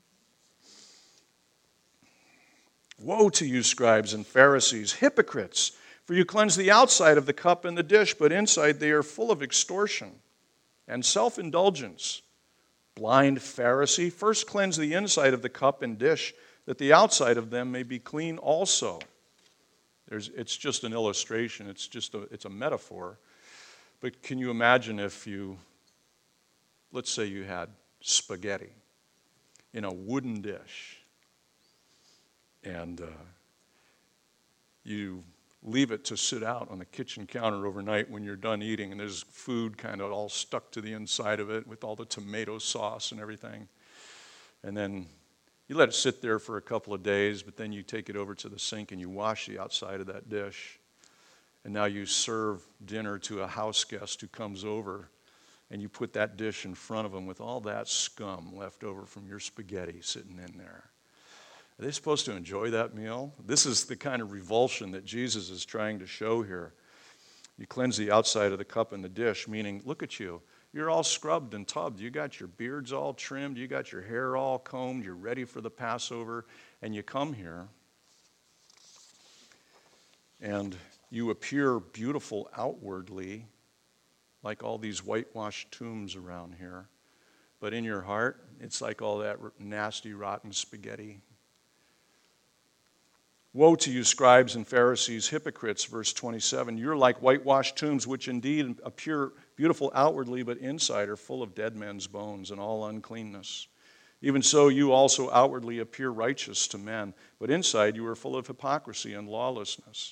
Woe to you, scribes and Pharisees, hypocrites, for you cleanse the outside of the cup and the dish, but inside they are full of extortion and self-indulgence. Blind Pharisee, first cleanse the inside of the cup and dish, that the outside of them may be clean also. It's just an illustration. It's a metaphor. But can you imagine if let's say you had spaghetti in a wooden dish, and you leave it to sit out on the kitchen counter overnight when you're done eating, and there's food kind of all stuck to the inside of it with all the tomato sauce and everything. And then you let it sit there for a couple of days, but then you take it over to the sink and you wash the outside of that dish. And now you serve dinner to a house guest who comes over, and you put that dish in front of them with all that scum left over from your spaghetti sitting in there. Are they supposed to enjoy that meal? This is the kind of revulsion that Jesus is trying to show here. You cleanse the outside of the cup and the dish, meaning, look at you. You're all scrubbed and tubbed. You got your beards all trimmed. You got your hair all combed. You're ready for the Passover. And you come here, and you appear beautiful outwardly, like all these whitewashed tombs around here. But in your heart, it's like all that nasty, rotten spaghetti. Woe to you, scribes and Pharisees, hypocrites, verse 27. You're like whitewashed tombs, which indeed appear beautiful outwardly, but inside are full of dead men's bones and all uncleanness. Even so, you also outwardly appear righteous to men, but inside you are full of hypocrisy and lawlessness.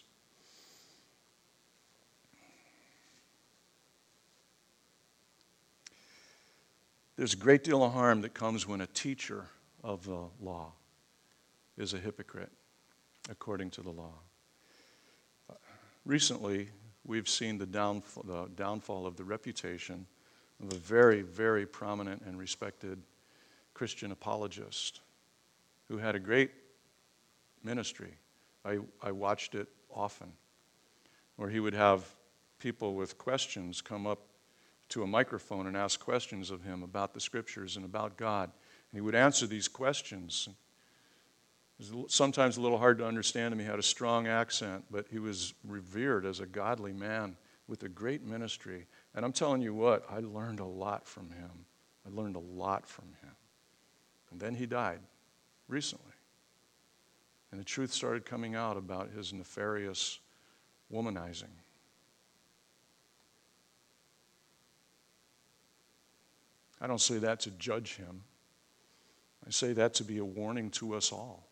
There's a great deal of harm that comes when a teacher of the law is a hypocrite, according to the law. Recently, we've seen the downfall of the reputation of a very, very prominent and respected Christian apologist who had a great ministry. I watched it often, where he would have people with questions come up to a microphone and ask questions of him about the Scriptures and about God. And he would answer these questions. It was sometimes a little hard to understand him. He had a strong accent, but he was revered as a godly man with a great ministry. And I'm telling you what, I learned a lot from him. I learned a lot from him. And then he died recently. And the truth started coming out about his nefarious womanizing. I don't say that to judge him. I say that to be a warning to us all.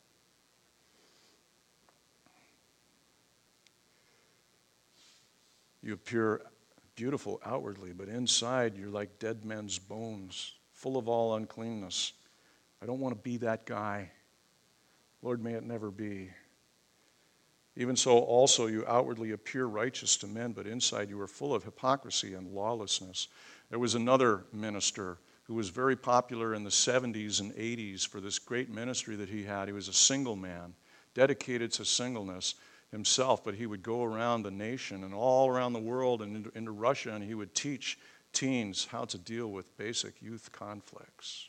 You appear beautiful outwardly, but inside you're like dead men's bones, full of all uncleanness. I don't want to be that guy. Lord, may it never be. Even so, also you outwardly appear righteous to men, but inside you are full of hypocrisy and lawlessness. There was another minister who was very popular in the 70s and 80s for this great ministry that he had. He was a single man, dedicated to singleness himself, but he would go around the nation and all around the world and into Russia, and he would teach teens how to deal with basic youth conflicts.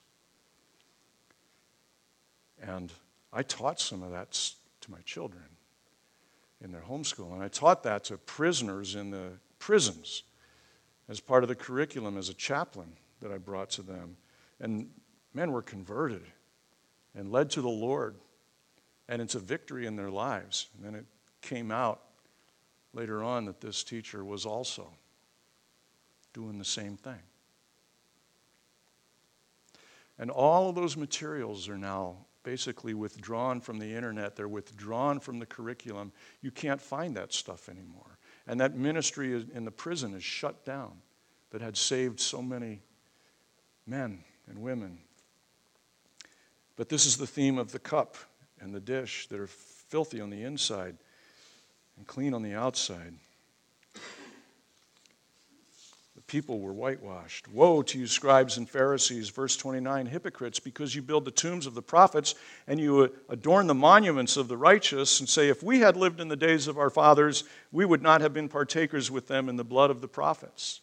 And I taught some of that to my children in their homeschool. And I taught that to prisoners in the prisons as part of the curriculum as a chaplain that I brought to them. And men were converted and led to the Lord. And it's a victory in their lives. And then it came out later on that this teacher was also doing the same thing. And all of those materials are now basically withdrawn from the internet. They're withdrawn from the curriculum. You can't find that stuff anymore. And that ministry in the prison is shut down that had saved so many men and women. But this is the theme of the cup and the dish that are filthy on the inside and clean on the outside. People were whitewashed. Woe to you, scribes and Pharisees, verse 29, hypocrites, because you build the tombs of the prophets and you adorn the monuments of the righteous and say, if we had lived in the days of our fathers, we would not have been partakers with them in the blood of the prophets.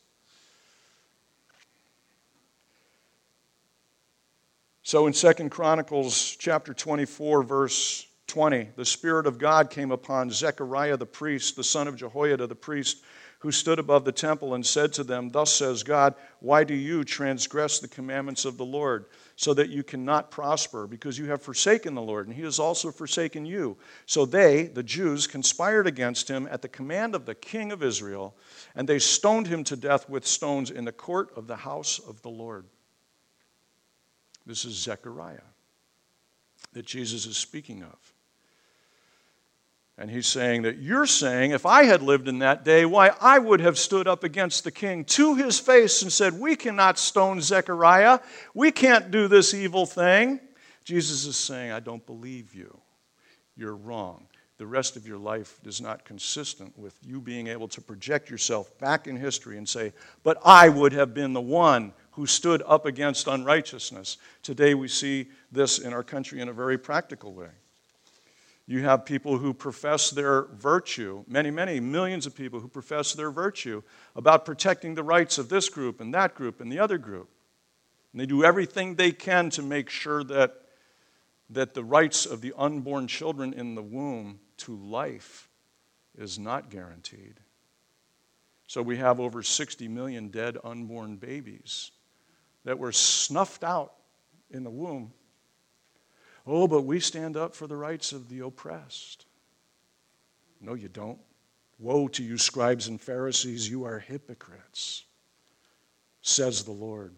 So in 2 Chronicles chapter 24, verse 20, the Spirit of God came upon Zechariah the priest, the son of Jehoiada the priest, who stood above the temple and said to them, thus says God, why do you transgress the commandments of the Lord, so that you cannot prosper? Because you have forsaken the Lord, and he has also forsaken you. So they, the Jews, conspired against him at the command of the king of Israel, and they stoned him to death with stones in the court of the house of the Lord. This is Zechariah that Jesus is speaking of. And he's saying that you're saying, if I had lived in that day, why, I would have stood up against the king to his face and said, we cannot stone Zechariah. We can't do this evil thing. Jesus is saying, I don't believe you. You're wrong. The rest of your life is not consistent with you being able to project yourself back in history and say, but I would have been the one who stood up against unrighteousness. Today we see this in our country in a very practical way. You have people who profess their virtue, many millions of people who profess their virtue about protecting the rights of this group and the other group. And they do everything they can to make sure that the rights of the unborn children in the womb to life is not guaranteed. So we have over 60 million dead unborn babies that were snuffed out in the womb. Oh, but we stand up for the rights of the oppressed. No, you don't. Woe to you, scribes and Pharisees, you are hypocrites, says the Lord.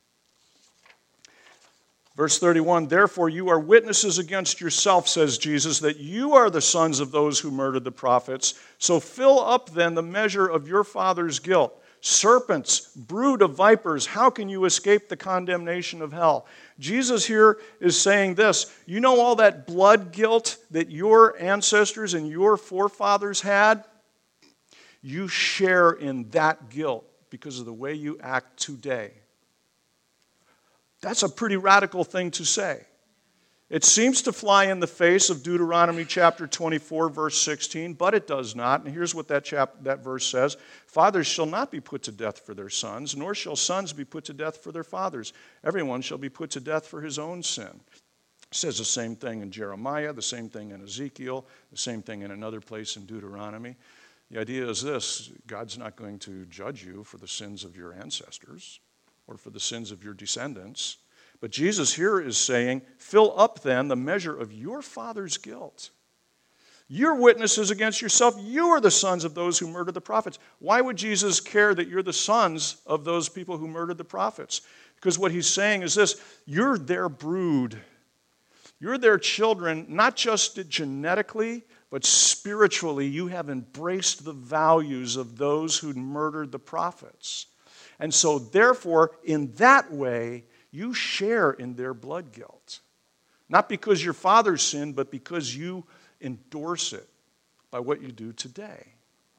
Verse 31, therefore you are witnesses against yourself, says Jesus, that you are the sons of those who murdered the prophets. So fill up then the measure of your father's guilt. Serpents, brood of vipers, how can you escape the condemnation of hell? Jesus here is saying this, you know all that blood guilt that your ancestors and your forefathers had? You share in that guilt because of the way you act today. That's a pretty radical thing to say. It seems to fly in the face of Deuteronomy chapter 24, verse 16, but it does not. And here's what that verse says. Fathers shall not be put to death for their sons, nor shall sons be put to death for their fathers. Everyone shall be put to death for his own sin. It says the same thing in Jeremiah, the same thing in Ezekiel, the same thing in another place in Deuteronomy. The idea is this, God's not going to judge you for the sins of your ancestors or for the sins of your descendants. But Jesus here is saying, fill up then the measure of your father's guilt. You're witnesses against yourself. You are the sons of those who murdered the prophets. Why would Jesus care that you're the sons of those people who murdered the prophets? Because what he's saying is this, you're their brood. You're their children, not just genetically, but spiritually. You have embraced the values of those who murdered the prophets. And so therefore, in that way, you share in their blood guilt. Not because your father sinned, but because you endorse it by what you do today.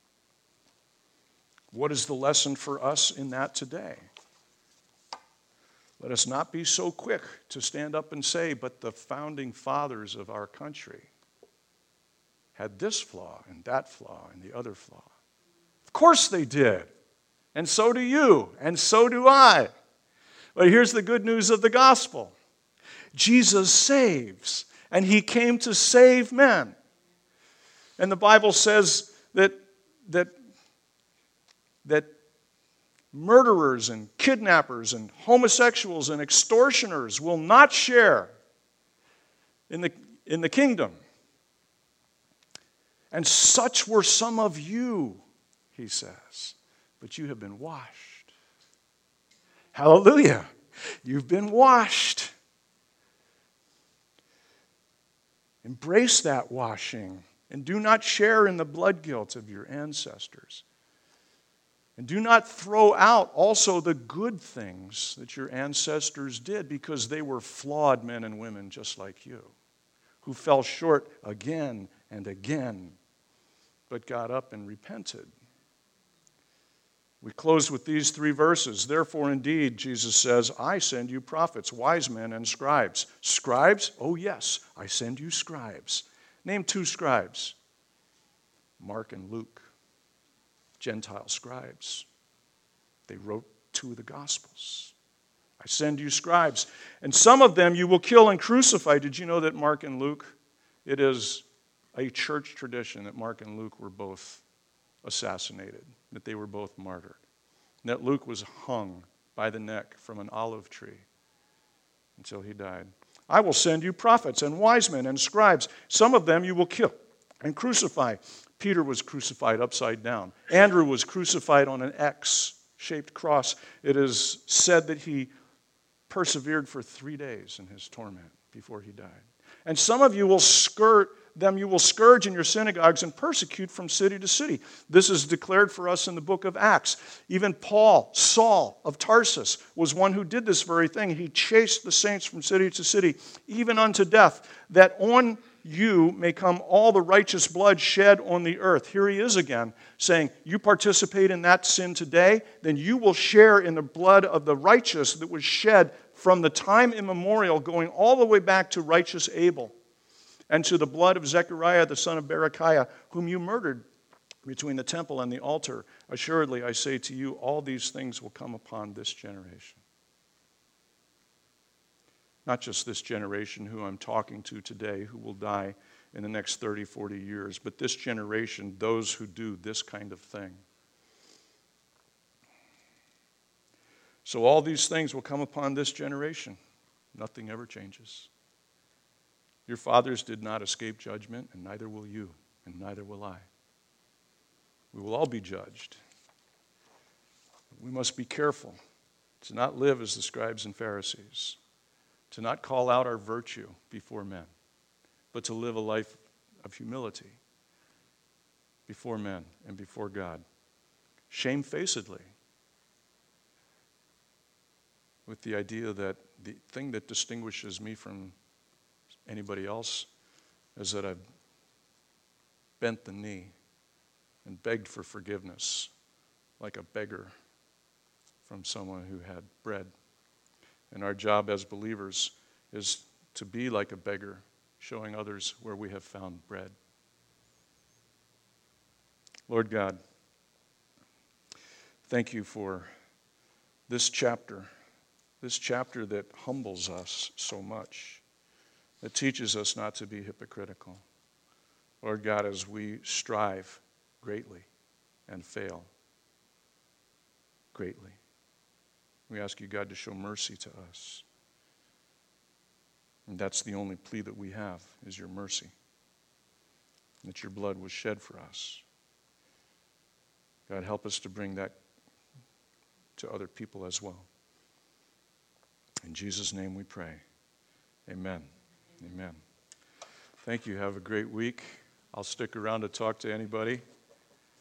What is the lesson for us in that today? Let us not be so quick to stand up and say, but the founding fathers of our country had this flaw and that flaw and the other flaw. Of course they did. And so do you, and so do I. But here's the good news of the gospel. Jesus saves, and he came to save men. And the Bible says that murderers and kidnappers and homosexuals and extortioners will not share in the kingdom. And such were some of you, he says, but you have been washed. Hallelujah. You've been washed. Embrace that washing and do not share in the blood guilt of your ancestors. And do not throw out also the good things that your ancestors did, because they were flawed men and women just like you, who fell short again and again, but got up and repented. We close with these 3 verses. Therefore, indeed, Jesus says, I send you prophets, wise men, and scribes. Scribes? Oh, yes, I send you scribes. Name 2 scribes. Mark and Luke. Gentile scribes. They wrote 2 of the Gospels. I send you scribes. And some of them you will kill and crucify. Did you know that Mark and Luke, it is a church tradition that Mark and Luke were both assassinated, that they were both martyred, and that Luke was hung by the neck from an olive tree until he died. I will send you prophets and wise men and scribes. Some of them you will kill and crucify. Peter was crucified upside down. Andrew was crucified on an X-shaped cross. It is said that he persevered for 3 days in his torment before he died. And some of you will scourge in your synagogues and persecute from city to city. This is declared for us in the book of Acts. Even Paul, Saul of Tarsus, was one who did this very thing. He chased the saints from city to city, even unto death, that on you may come all the righteous blood shed on the earth. Here he is again, saying, you participate in that sin today, then you will share in the blood of the righteous that was shed from the time immemorial, going all the way back to righteous Abel, and to the blood of Zechariah, the son of Berechiah, whom you murdered between the temple and the altar. Assuredly, I say to you, all these things will come upon this generation. Not just this generation who I'm talking to today, who will die in the next 30, 40 years, but this generation, those who do this kind of thing. So all these things will come upon this generation. Nothing ever changes. Your fathers did not escape judgment, and neither will you, and neither will I. We will all be judged. We must be careful to not live as the scribes and Pharisees, to not call out our virtue before men, but to live a life of humility before men and before God, shamefacedly, with the idea that the thing that distinguishes me from anybody else is that I've bent the knee and begged for forgiveness like a beggar from someone who had bread. And our job as believers is to be like a beggar, showing others where we have found bread. Lord God, thank you for this chapter that humbles us so much. It teaches us not to be hypocritical. Lord God, as we strive greatly and fail greatly, we ask you, God, to show mercy to us. And that's the only plea that we have, is your mercy, that your blood was shed for us. God, help us to bring that to other people as well. In Jesus' name we pray. Amen. Amen. Thank you. Have a great week. I'll stick around to talk to anybody.